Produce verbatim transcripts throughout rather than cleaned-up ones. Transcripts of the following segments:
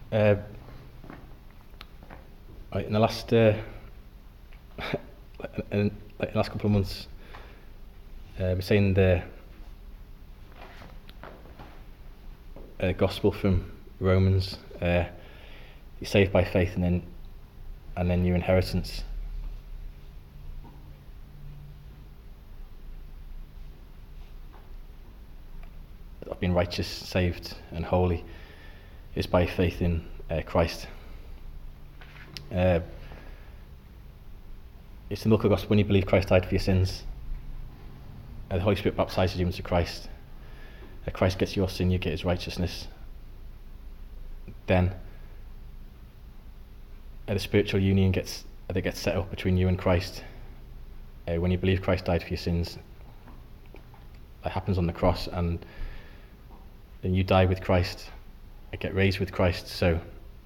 Uh, right, in the last uh, in, like, in the last couple of months, uh, we're saying the uh, gospel from Romans. Uh, you're saved by faith, and then and then your inheritance. I've been righteous, saved, and holy is by faith in uh, Christ. Uh, it's the milk of the gospel. When you believe Christ died for your sins, uh, the Holy Spirit baptizes you into Christ. Uh, Christ gets your sin, you get his righteousness. Then uh, the spiritual union gets uh, that gets set up between you and Christ. Uh, when you believe Christ died for your sins, that happens on the cross, and then you die with Christ, uh, get raised with Christ. So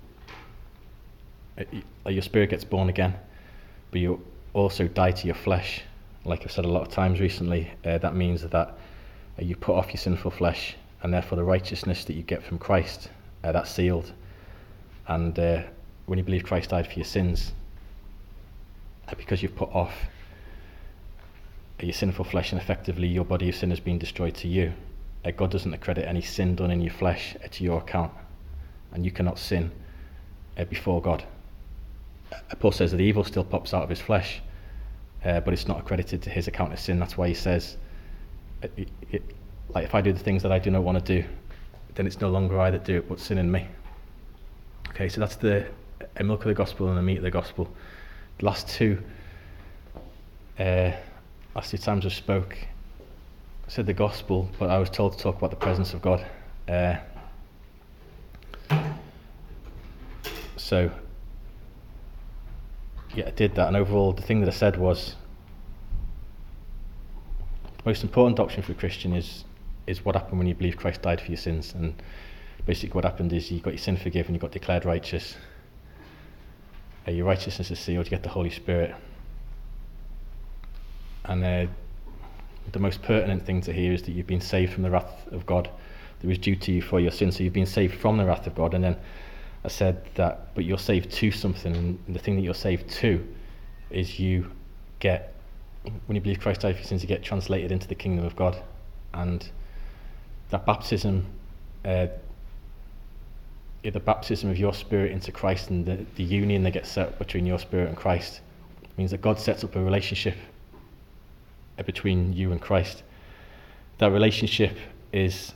uh, your spirit gets born again, but you also die to your flesh. Like I've said a lot of times recently, uh, that means that uh, you put off your sinful flesh, and therefore the righteousness that you get from Christ, uh, that's sealed. And uh, when you believe Christ died for your sins, uh, because you've put off uh, your sinful flesh, and effectively your body of sin has been destroyed to you, uh, God doesn't accredit any sin done in your flesh uh, to your account, and you cannot sin uh, before God. Uh, Paul says that evil still pops out of his flesh, uh, but it's not accredited to his account of sin. That's why he says, it, it, like if I do the things that I do not want to do, then it's no longer I that do it, but sin in me. Okay, so that's the uh, milk of the gospel and the meat of the gospel. The last two, uh, last two times I spoke, I said the gospel, but I was told to talk about the presence of God. Uh, so, yeah, I did that, and overall the thing that I said was, the most important doctrine for a Christian is is what happened when you believe Christ died for your sins. And basically what happened is you got your sin forgiven, you got declared righteous, uh, your righteousness is sealed, you get the Holy Spirit. And uh, the most pertinent thing to hear is that you've been saved from the wrath of God that was due to you for your sins. So you've been saved from the wrath of God, and then I said that, but you're saved to something, and the thing that you're saved to is you get, when you believe Christ died for your sins, you get translated into the kingdom of God. And that baptism, uh, the baptism of your spirit into Christ, and the, the union that gets set up between your spirit and Christ, means that God sets up a relationship uh, between you and Christ. That relationship is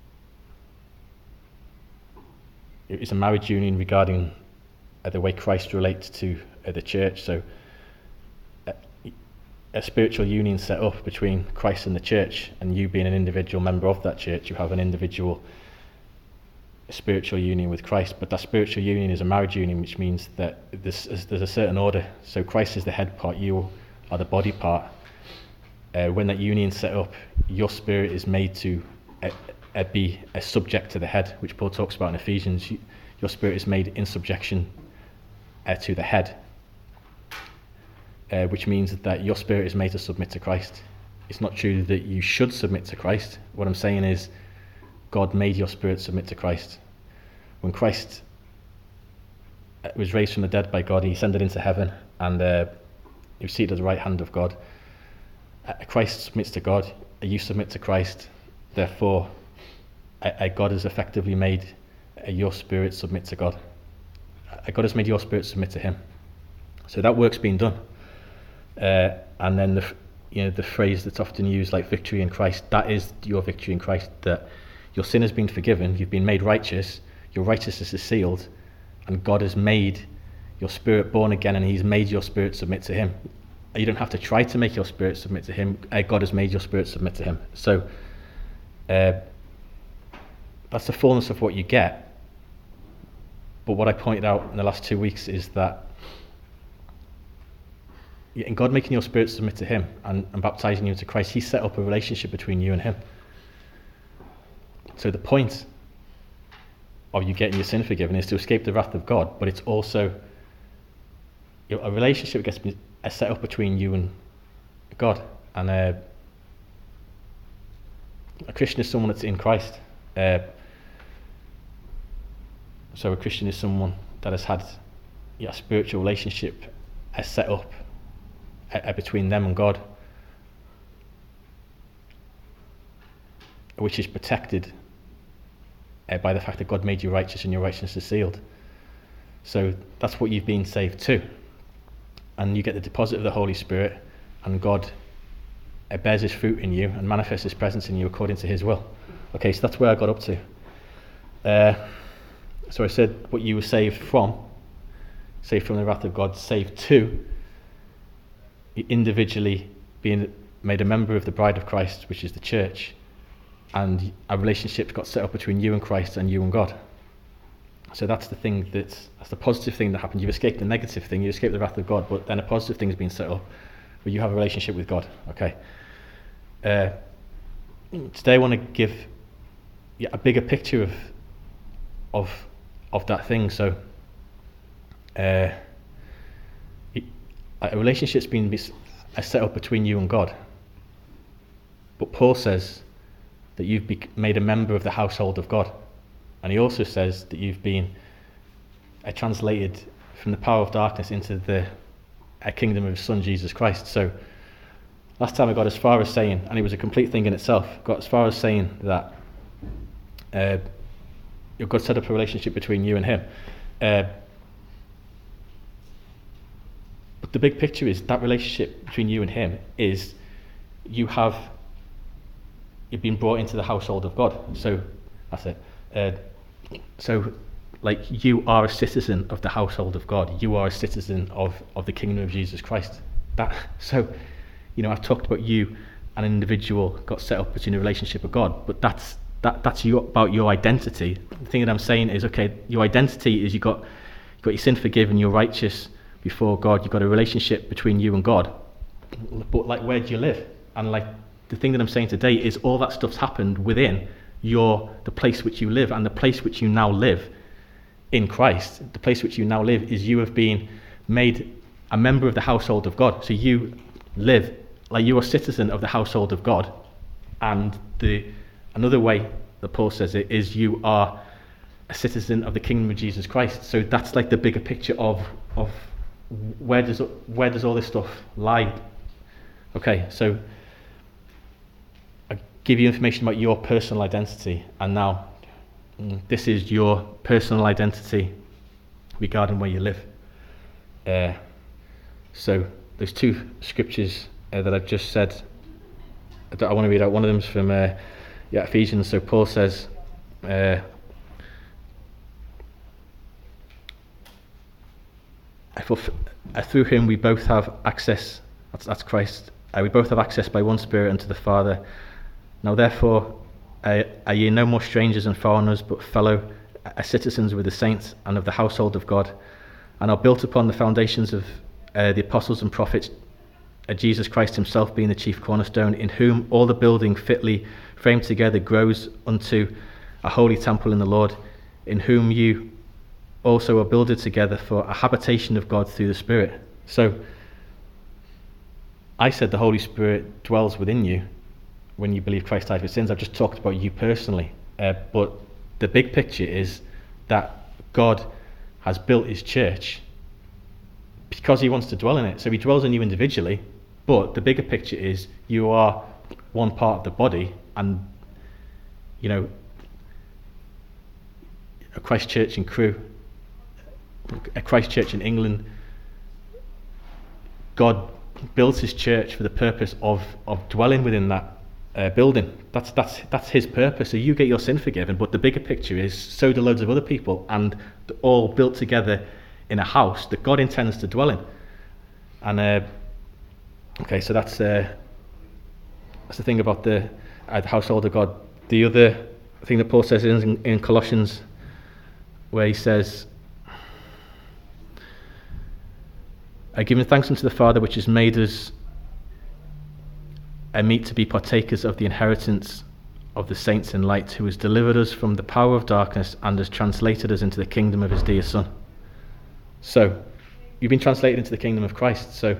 it's a marriage union regarding uh, the way Christ relates to uh, the church. So uh, a spiritual union set up between Christ and the church, and you being an individual member of that church, you have an individual spiritual union with Christ. But that spiritual union is a marriage union, which means that there's, there's a certain order. So Christ is the head part, you are the body part. Uh, when that union's set up, your spirit is made to uh, uh, be a subject to the head, which Paul talks about in Ephesians. You, your spirit is made in subjection uh, to the head. Uh, which means that your spirit is made to submit to Christ. It's not true that you should submit to Christ. What I'm saying is, God made your spirit submit to Christ. When Christ was raised from the dead by God, he ascended into heaven, and uh, he was seated at the right hand of God. Uh, Christ submits to God, you submit to Christ. Therefore, uh, uh, God has effectively made uh, your spirit submit to God. Uh, God has made your spirit submit to him. So that work's been done. Uh, and then the you know the phrase that's often used, like victory in Christ, that is your victory in Christ, that your sin has been forgiven, you've been made righteous, your righteousness is sealed, and God has made your spirit born again, and he's made your spirit submit to him. You don't have to try to make your spirit submit to him. Uh, God has made your spirit submit to him. So uh, that's the fullness of what you get. But what I pointed out in the last two weeks is that in God making your spirit submit to him and, and baptizing you into Christ, he set up a relationship between you and him. So the point of you getting your sin forgiven is to escape the wrath of God, but it's also, you know, a relationship gets set up between you and God. And uh, a Christian is someone that's in Christ. Uh, So a Christian is someone that has had yeah, a spiritual relationship uh, set up uh, between them and God, which is protected uh, by the fact that God made you righteous and your righteousness is sealed. So that's what you've been saved to. And you get the deposit of the Holy Spirit, and God uh, bears his fruit in you and manifests his presence in you according to his will. Okay, so that's where I got up to. Uh, so I said what you were saved from, saved from the wrath of God, saved to, individually being made a member of the bride of Christ, which is the church, and a relationship got set up between you and Christ and you and God. So that's the thing that's, that's the positive thing that happened. You've escaped the negative thing, you escaped the wrath of God, but then a positive thing has been set up where you have a relationship with God. Okay. Uh, today I want to give yeah, a bigger picture of of of that thing. So uh, it, a relationship's been set up between you and God. But Paul says that you've be made a member of the household of God. And he also says that you've been uh, translated from the power of darkness into the uh, kingdom of his son, Jesus Christ. So last time I got as far as saying, and it was a complete thing in itself, got as far as saying that uh, God set up a relationship between you and him. Uh, but the big picture is that relationship between you and him is you have, you've been brought into the household of God. So that's it. Uh, so like you are a citizen of the household of God. You are a citizen of, of the kingdom of Jesus Christ. That so you know, I've talked about you, an individual got set up between a relationship with God, but that's that that's your, about your identity. The thing that I'm saying is, okay, your identity is you got you got your sin forgiven, you're righteous before God, you've got a relationship between you and God. But like, where do you live? And like, the thing that I'm saying today is all that stuff's happened within your the place which you live, and the place which you now live in Christ. The place which you now live is you have been made a member of the household of God. So you live like you are a citizen of the household of God. And the another way that Paul says it is you are a citizen of the kingdom of Jesus Christ. So that's like the bigger picture of of where does where does all this stuff lie? Okay, so give you information about your personal identity, and now this is your personal identity regarding where you live. Uh, so there's two scriptures uh, that I've just said that I want to read out. One of them is from uh, yeah, Ephesians. So Paul says, uh, through him we both have access, that's, that's Christ, uh, we both have access by one Spirit unto the Father. Now therefore uh, are ye no more strangers and foreigners, but fellow uh, citizens with the saints and of the household of God, and are built upon the foundations of uh, the apostles and prophets, uh, Jesus Christ himself being the chief cornerstone, in whom all the building fitly framed together grows unto a holy temple in the Lord, in whom you also are builded together for a habitation of God through the Spirit. So I said the Holy Spirit dwells within you when you believe Christ died for sins. I've just talked about you personally, uh, but the big picture is that God has built his church because he wants to dwell in it. So he dwells in you individually, but the bigger picture is you are one part of the body, and you know, a Christ Church in Crewe, a Christ Church in England, God builds his church for the purpose of of dwelling within that uh, building. That's that's that's his purpose. So you get your sin forgiven, but the bigger picture is so do loads of other people, and they're all built together in a house that God intends to dwell in. And uh, okay, so that's uh, that's the thing about the, uh, the household of God. The other thing that Paul says in, in Colossians, where he says, I give thanks unto the Father which has made us a meet to be partakers of the inheritance of the saints in light, who has delivered us from the power of darkness and has translated us into the kingdom of his dear Son. So you've been translated into the kingdom of Christ. So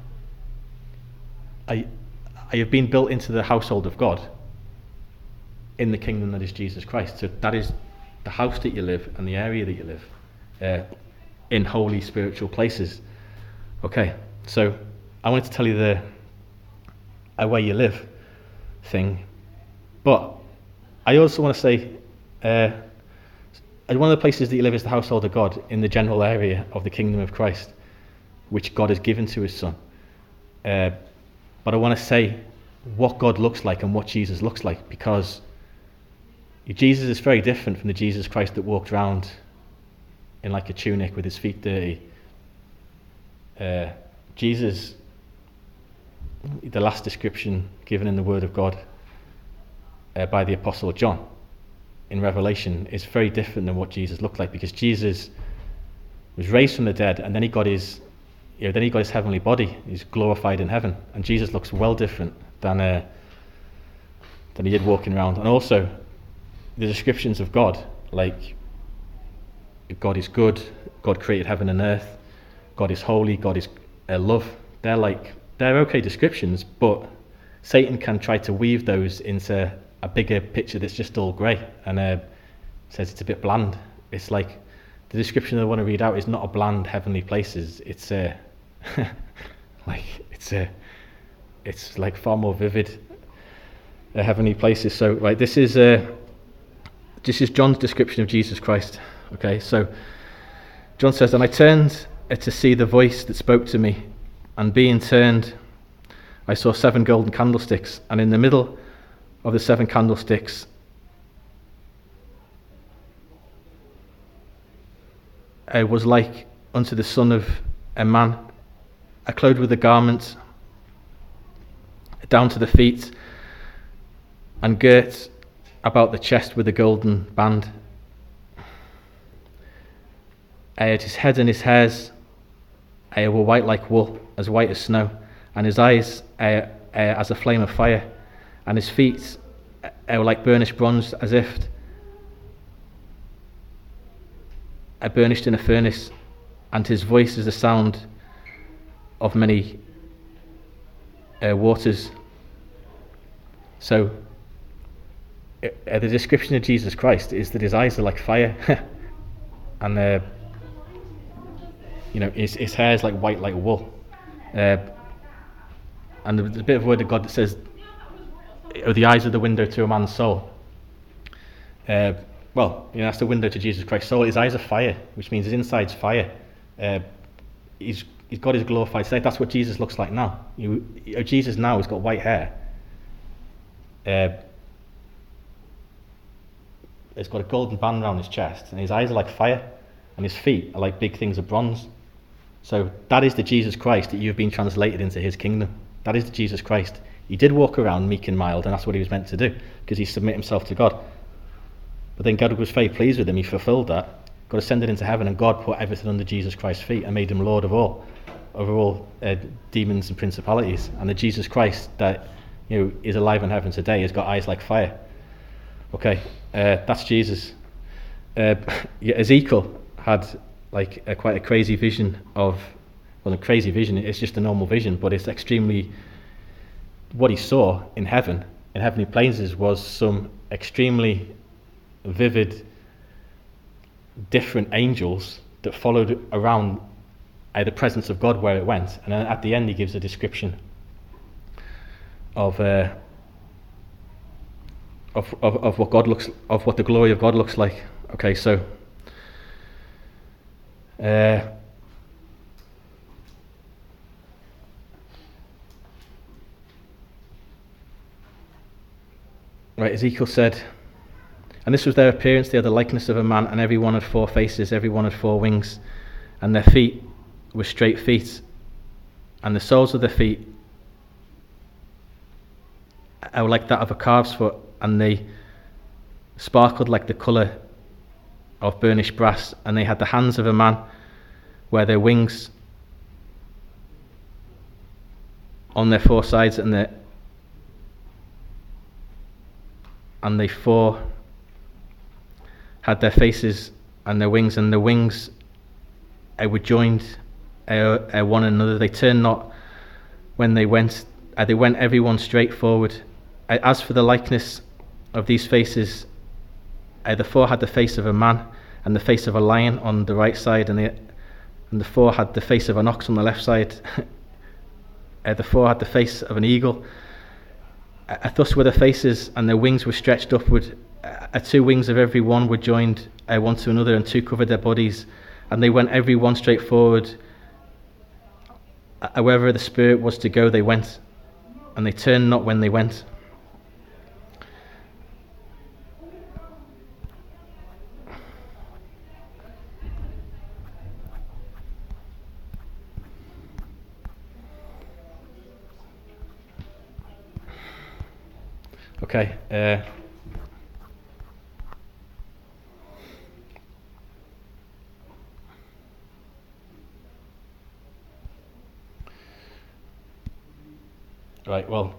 I, I have been built into the household of God. in the kingdom that is Jesus Christ. So that is the house that you live and the area that you live, uh, in holy spiritual places. Okay, so I wanted to tell you the uh, where you live thing, but I also want to say uh, one of the places that you live is the household of God, in the general area of the kingdom of Christ, which God has given to his Son. Uh, but I want to say what God looks like and what Jesus looks like, because Jesus is very different from the Jesus Christ that walked around in like a tunic with his feet dirty. Uh, Jesus, the last description given in the Word of God uh, by the Apostle John in Revelation, is very different than what Jesus looked like, because Jesus was raised from the dead, and then he got his, you know, then he got his heavenly body. He's glorified in heaven, and Jesus looks well different than uh, than he did walking around. And also, the descriptions of God, like God is good, God created heaven and earth, God is holy, God is uh, love. They're like they're okay descriptions, but Satan can try to weave those into a bigger picture that's just all grey, and uh, says it's a bit bland. It's like the description I want to read out is not a bland heavenly places. It's uh, like it's uh, it's like far more vivid uh, heavenly places. So right, this is uh, this is John's description of Jesus Christ. Okay, so John says, "And I turned to see the voice that spoke to me, and being turned, I saw seven golden candlesticks, and in the middle of the seven candlesticks I was like unto the son of a man, uh, clothed with a garment down to the feet, and girt about the chest with a golden band. Uh, his head and his hairs uh, were white like wool, as white as snow, and his eyes uh, uh, as a flame of fire, and his feet uh, were like burnished bronze, as if uh, burnished in a furnace, and his voice is the sound of many uh, waters." So uh, the description of Jesus Christ is that his eyes are like fire, and uh, you know his, his hair is like white like wool. Uh, and there's a bit of word of God that says, "Oh, the eyes are the window to a man's soul." Uh, well, you know, that's the window to Jesus Christ's soul. His eyes are fire, which means his inside's fire. Uh, he's he's got his glorified state. That's what Jesus looks like now. You, you know, Jesus now has got white hair. Uh, he's got a golden band around his chest, and his eyes are like fire, and his feet are like big things of bronze. So that is the Jesus Christ that you've been translated into his kingdom. That is the Jesus Christ. He did walk around meek and mild, and that's what he was meant to do, because he submitted himself to God. But then God was very pleased with him. He fulfilled that. God ascended into heaven, and God put everything under Jesus Christ's feet and made him Lord of all, over all uh, demons and principalities. And the Jesus Christ that, you know, is alive in heaven today has got eyes like fire. Okay, uh, that's Jesus. Uh, yeah, Ezekiel had like a, quite a crazy vision of, well, a crazy vision. It's just a normal vision, but it's extremely. What he saw in heaven, in heavenly places, was some extremely vivid, different angels that followed around uh, the presence of God where it went. And then at the end, he gives a description of, uh, of of of what God looks, of what the glory of God looks like. Okay, so. Uh, Right, Ezekiel said, "And this was their appearance. They had the likeness of a man, and every one had four faces, every one had four wings, and their feet were straight feet, and the soles of their feet were like that of a calf's foot, and they sparkled like the colour of burnished brass, and they had the hands of a man, where their wings on their four sides, and their and they four had their faces and their wings, and the wings uh, were joined uh, uh, one another. They turned not when they went, uh, they went every one straight forward. Uh, as for the likeness of these faces, uh, the four had the face of a man and the face of a lion on the right side, and the, and the four had the face of an ox on the left side. uh, the four had the face of an eagle. Uh, thus were the faces, and their wings were stretched upward. Uh, two wings of every one were joined uh, one to another, and two covered their bodies, and they went every one straight forward. Uh, wherever the Spirit was to go, they went, and they turned not when they went. Okay. Uh, right, well,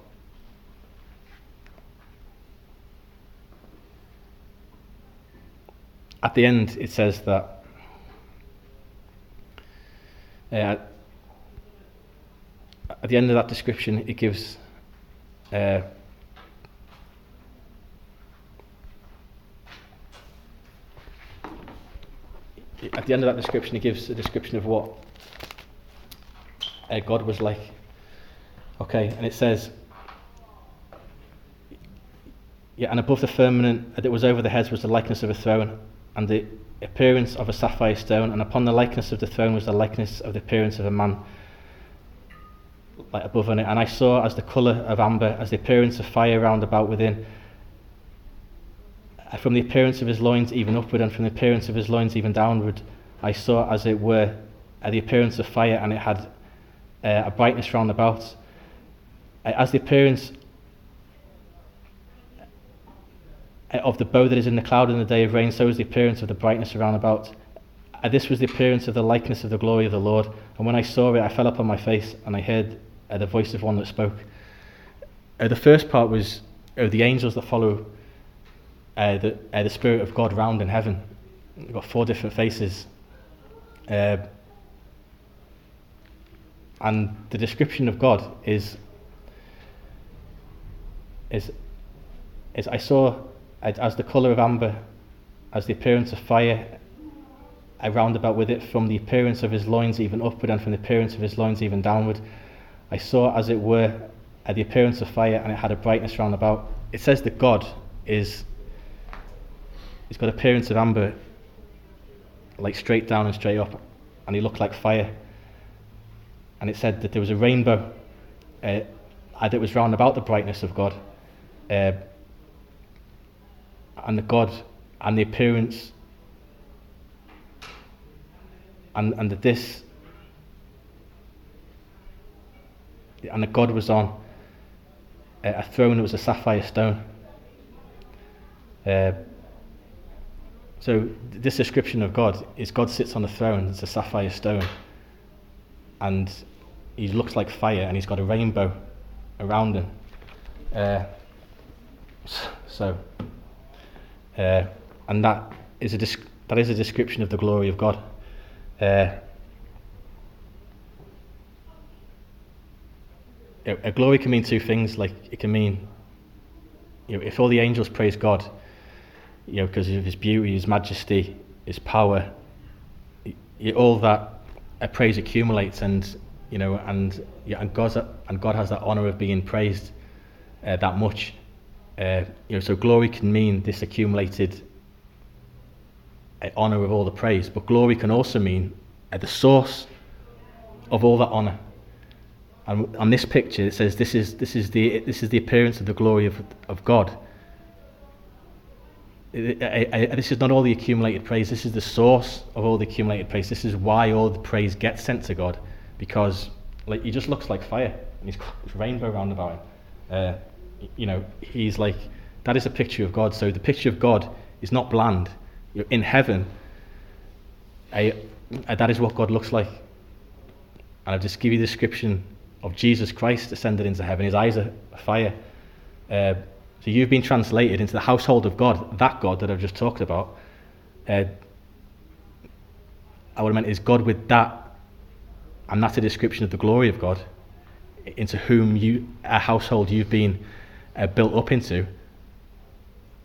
at the end it says that uh, at the end of that description it gives uh, at the end of that description it gives a description of what uh, God was like. Okay, and it says, yeah, and above the firmament that was over the heads was the likeness of a throne, and the appearance of a sapphire stone, and upon the likeness of the throne was the likeness of the appearance of a man, like above on it. And I saw as the colour of amber, as the appearance of fire round about within, from the appearance of his loins even upward, and from the appearance of his loins even downward, I saw as it were uh, the appearance of fire, and it had uh, a brightness round about. As the appearance of the bow that is in the cloud in the day of rain, so is the appearance of the brightness around about. Uh, this was the appearance of the likeness of the glory of the Lord. And when I saw it, I fell upon my face, and I heard uh, the voice of one that spoke. Uh, the first part was uh, the angels that follow uh, the, uh, the Spirit of God round in heaven. You've got four different faces. Uh, and the description of God is Is, is I saw as the colour of amber, as the appearance of fire, round about with it, from the appearance of his loins even upward, and from the appearance of his loins even downward. I saw as it were uh, the appearance of fire, and it had a brightness round about. It says that God is, he's got appearance of amber, like straight down and straight up, and he looked like fire. And it said that there was a rainbow uh, that was round about the brightness of God. Uh, and the God and the appearance and and that this and that God was on a, a throne that was a sapphire stone. Uh, so this description of God is God sits on a throne, it's a sapphire stone, and he looks like fire, and he's got a rainbow around him. Uh, so, uh, and that is a disc- that is a description of the glory of God. Uh, a glory can mean two things. Like it can mean, you know, if all the angels praise God, you know, because of his beauty, his majesty, his power, you, all that uh, praise accumulates, and you know, and yeah, and God's and God has that honor of being praised uh, that much. Uh, you know, so glory can mean this accumulated uh, honor of all the praise, but glory can also mean uh, the source of all that honor. And on this picture, it says this is this is the this is the appearance of the glory of of God. It, it, it, this is not all the accumulated praise. This is the source of all the accumulated praise. This is why all the praise gets sent to God, because like he just looks like fire, and he's got this rainbow round about him. Uh, you know, he's like, that is a picture of God. So the picture of God is not bland. You're in heaven, I, I, that is what God looks like. And I'll just give you the description of Jesus Christ ascended into heaven. His eyes are fire. Uh, so you've been translated into the household of God, that God that I've just talked about. Uh, I would have meant is God with that, and that's a description of the glory of God, into whom you, a household you've been uh, built up into.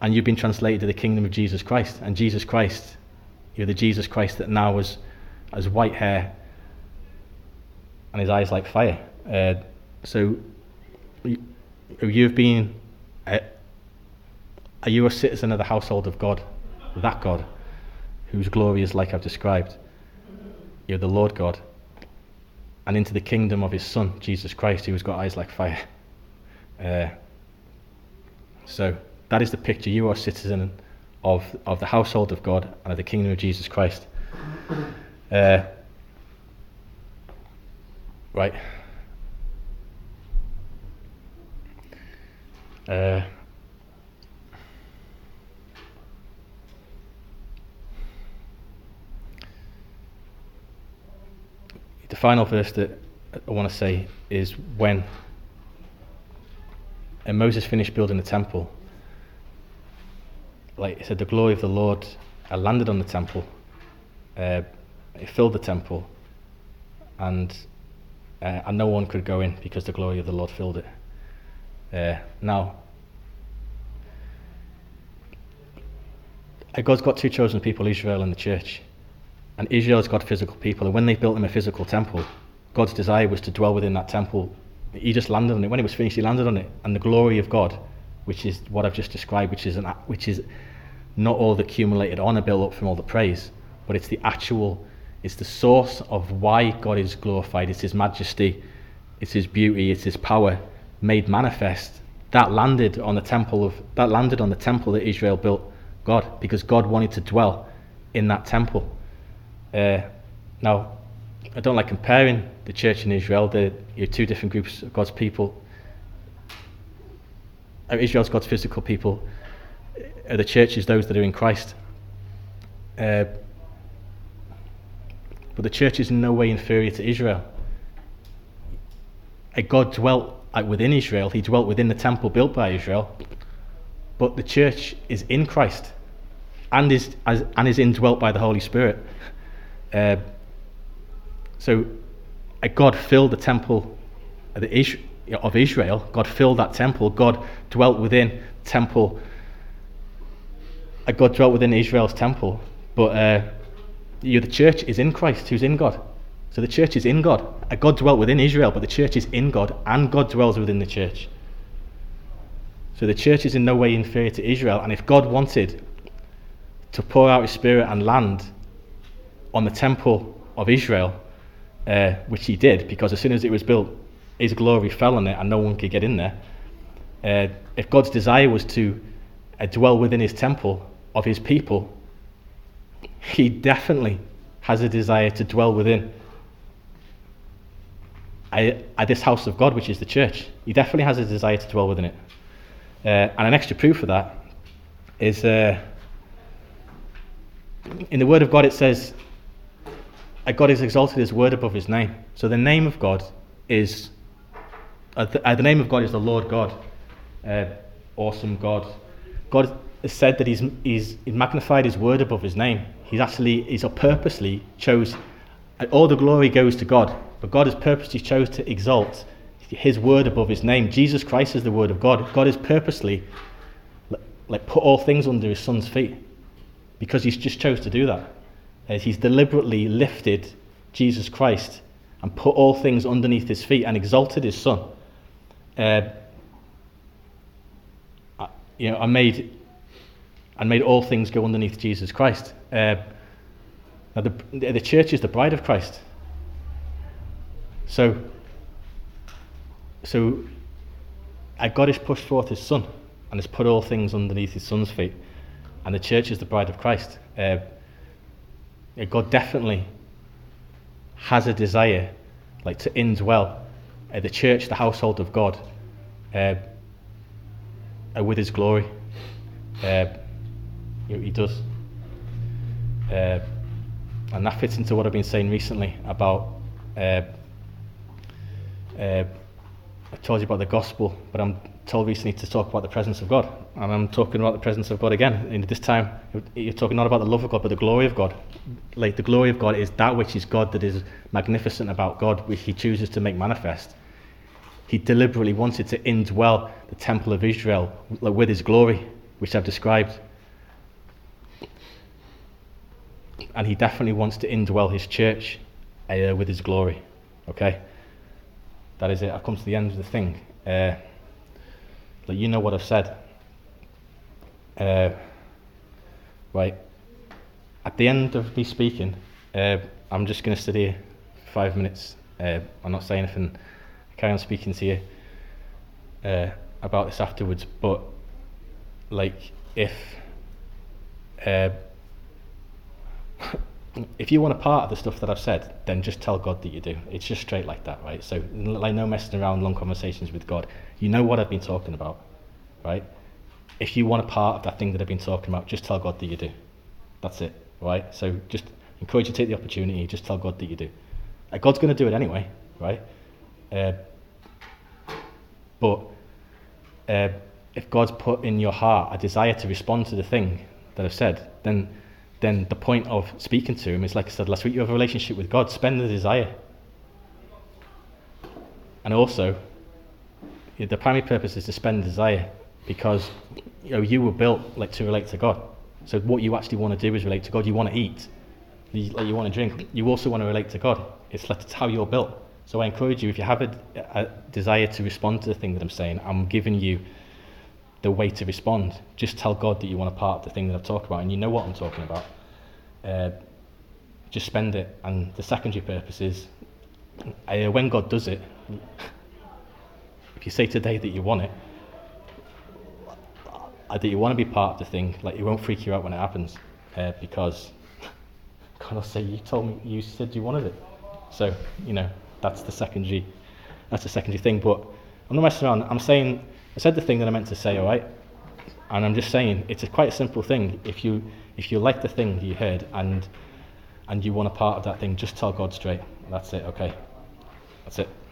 and you've been translated to the kingdom of Jesus Christ. And Jesus Christ, you're the Jesus Christ that now has, has white hair and his eyes like fire. Uh, so you, you've been, uh, are you a citizen of the household of God? That God, whose glory is like I've described. You're the Lord God. And into the kingdom of his Son, Jesus Christ, who has got eyes like fire. Uh, so that is the picture. You are a citizen of, of the household of God and of the kingdom of Jesus Christ. Uh, right. Uh, the final verse that I want to say is when and Moses finished building the temple, like it said, the glory of the Lord uh, landed on the temple, uh, it filled the temple, and uh, and no one could go in because the glory of the Lord filled it. Uh, now, God's got two chosen people, Israel and the church. And Israel's got physical people, and when they built him a physical temple, God's desire was to dwell within that temple. He just landed on it. When it was finished, he landed on it. And the glory of God, which is what I've just described, which is an, which is not all the accumulated honor built up from all the praise, but it's the actual, it's the source of why God is glorified. It's his majesty, it's his beauty, it's his power made manifest. That landed on the temple of that landed on the temple that Israel built God, because God wanted to dwell in that temple. Uh, now, I don't like comparing the church and Israel. They're you're two different groups of God's people. Uh, Israel's God's physical people. Uh, the church is those that are in Christ. Uh, but the church is in no way inferior to Israel. Uh, God dwelt uh, within Israel. He dwelt within the temple built by Israel. But the church is in Christ and is as, and is indwelt by the Holy Spirit. Uh, so uh, God filled the temple of, the Is- of Israel. God filled that temple. God dwelt within temple. Uh, God dwelt within Israel's temple. But uh, you know, the church is in Christ, who's in God. So the church is in God. Uh, God dwelt within Israel, but the church is in God, and God dwells within the church. So the church is in no way inferior to Israel. And if God wanted to pour out his Spirit and land on the temple of Israel, uh, which he did, because as soon as it was built, his glory fell on it and no one could get in there. Uh, if God's desire was to uh, dwell within his temple of his people, he definitely has a desire to dwell within uh, uh, this house of God, which is the church. He definitely has a desire to dwell within it. Uh, and an extra proof of that is uh, in the Word of God. It says God is exalted his word above his name. So the name of God is uh, the, uh, the name of God is the Lord God, uh, awesome God. God has said that he's he's magnified his word above his name. He's actually he's purposely chose. Uh, all the glory goes to God, but God has purposely chose to exalt his word above his name. Jesus Christ is the word of God. God has purposely like put all things under his Son's feet, because he's just chose to do that. Uh, he's deliberately lifted Jesus Christ and put all things underneath his feet and exalted his Son. Uh, you know, I made and made all things go underneath Jesus Christ. Uh, now the the church is the bride of Christ. So, so uh, God has pushed forth his Son and has put all things underneath his Son's feet, and the church is the bride of Christ. Uh, God definitely has a desire, like to indwell uh, the church, the household of God, uh, uh, with his glory. Uh, he, he does, uh, and that fits into what I've been saying recently about. Uh, uh, I told you about the gospel, but I'm told recently to talk about the presence of God, and I'm talking about the presence of God again. And this time, you're talking not about the love of God, but the glory of God. Like the glory of God is that which is God, that is magnificent about God, which he chooses to make manifest. He deliberately wanted to indwell the temple of Israel with his glory, which I've described. And he definitely wants to indwell his church uh, with his glory. Okay? That is it. I've come to the end of the thing. Uh, like, you know what I've said. Uh, right. At the end of me speaking, uh, I'm just going to sit here for five minutes. Uh, I'm not saying anything. I carry on speaking to you uh, about this afterwards. But, like, if uh, if you want a part of the stuff that I've said, then just tell God that you do. It's just straight like that, right? So, like, no messing around, long conversations with God. You know what I've been talking about, right? If you want a part of that thing that I've been talking about, just tell God that you do. That's it, right? So just encourage you to take the opportunity, just tell God that you do. Uh, God's going to do it anyway, right? Uh, but uh, if God's put in your heart a desire to respond to the thing that I've said, then then the point of speaking to him is, like I said last week, you have a relationship with God. Spend the desire. And also, the primary purpose is to spend desire, because you know you were built like to relate to God. So what you actually want to do is relate to God. You want to eat, you, like you want to drink. You also want to relate to God. It's like it's how you're built. So I encourage you, if you have a, a desire to respond to the thing that I'm saying, I'm giving you the way to respond. Just tell God that you want a part of the thing that I've talked about, and you know what I'm talking about. Uh, just spend it. And the secondary purpose is, uh, when God does it, if you say today that you want it, uh, that you want to be part of the thing, like, it won't freak you out when it happens, uh, because God will say, you told me, you said you wanted it. So, you know, that's the secondary, that's the secondary thing. But I'm not messing around. I'm saying, I said the thing that I meant to say, all right? And I'm just saying, it's a quite a simple thing. If you if you like the thing you heard and and you want a part of that thing, just tell God straight. That's it, okay? That's it.